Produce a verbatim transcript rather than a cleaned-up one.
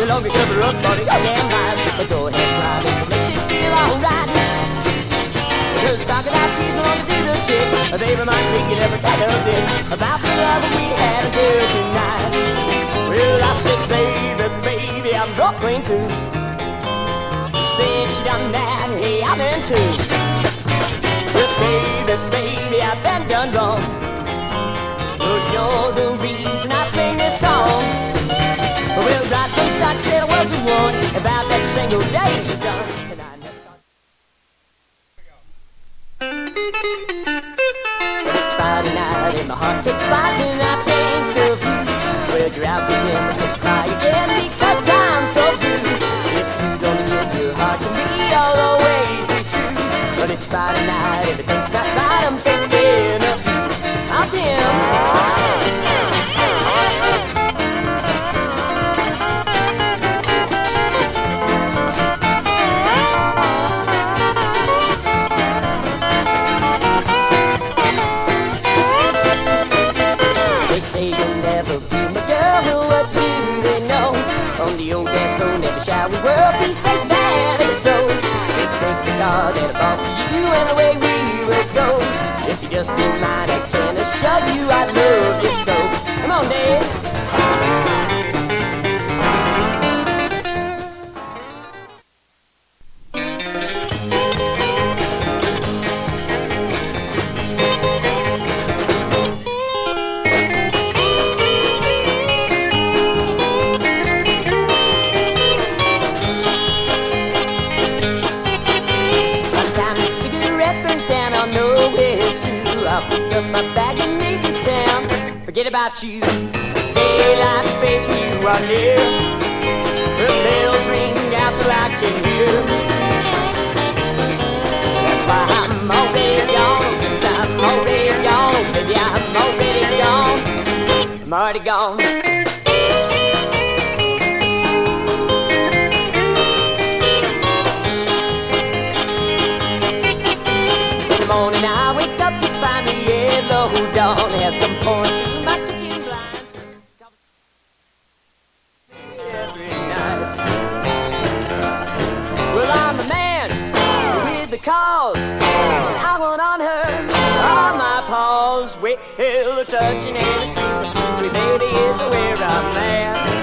longer cover up for the goddamn lies. But go ahead, cry if it makes you feel alright. Those crocodile tears no longer do the trick. They remind me you never kind of did about the love we had until tonight. Well, I said, baby, baby, I'm going through. Since she done that, hey, I'm in too. But baby, baby, I've been done wrong. But you're the reason I sing this song. Well, right from the start, she said I was the one. About that single days were done. And I never thought. It's Friday night and my heart takes flight when I think of you. Well, you're out again, so cry again because I'm so blue. If you don't give your heart to me, I'll always be true. But it's Friday night, everything's not right, I'm thinking of you. I'll dim. They say you'll never be my girl, well, what do they know? On the old dance floor, never shall we work. They say that ain't so. They take the car that I bought for you and away we will go. If you just be mine, I can assure you I love you so. Come on, Dave. I'll pick up my bag and leave this town. Forget about you. Daylight face when you are near. The bells ring out till I can hear. That's why I'm already gone. Yes, I'm already gone. Baby, I'm already gone. I'm already gone. In the morning I wake up to find the yellow dawn has come pouring through my kitchen blinds every night. Well, I'm a man with the cause, and I want on her all my paws. Well, a touching and a squeeze, sweet baby is where I'm at.